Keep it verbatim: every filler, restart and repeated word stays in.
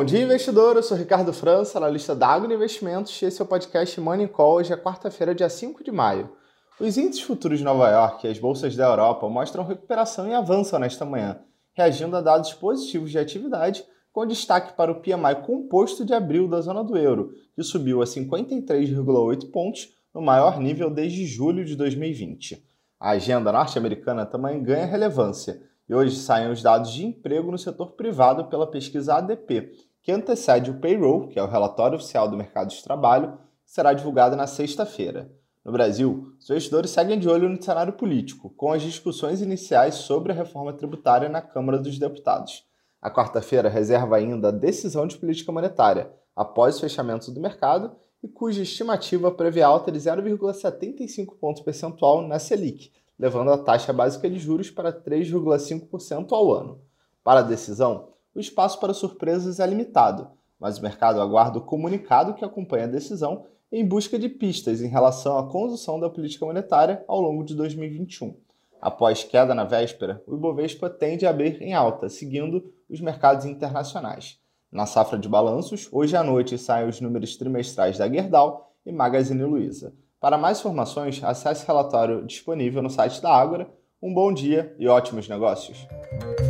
Bom dia, investidor. Eu sou Ricardo França, analista da Agro Investimentos, e esse é o podcast Money Call. Hoje é quarta-feira, dia cinco de maio. Os índices futuros de Nova York e as bolsas da Europa mostram recuperação e avançam nesta manhã, reagindo a dados positivos de atividade, com destaque para o P M I composto de abril da zona do euro, que subiu a cinquenta e três vírgula oito pontos, no maior nível desde julho de dois mil e vinte. A agenda norte-americana também ganha relevância, e hoje saem os dados de emprego no setor privado pela pesquisa A D P, que antecede o payroll, que é o relatório oficial do mercado de trabalho, que será divulgado na sexta-feira. No Brasil, os investidores seguem de olho no cenário político, com as discussões iniciais sobre a reforma tributária na Câmara dos Deputados. A quarta-feira reserva ainda a decisão de política monetária, após o fechamento do mercado, e cuja estimativa prevê alta de zero vírgula setenta e cinco pontos percentual na Selic, levando a taxa básica de juros para três vírgula cinco por cento ao ano. Para a decisão, o espaço para surpresas é limitado, mas o mercado aguarda o comunicado que acompanha a decisão em busca de pistas em relação à condução da política monetária ao longo de dois mil e vinte e um. Após queda na véspera, o Ibovespa tende a abrir em alta, seguindo os mercados internacionais. Na safra de balanços, hoje à noite saem os números trimestrais da Gerdau e Magazine Luiza. Para mais informações, acesse o relatório disponível no site da Ágora. Um bom dia e ótimos negócios!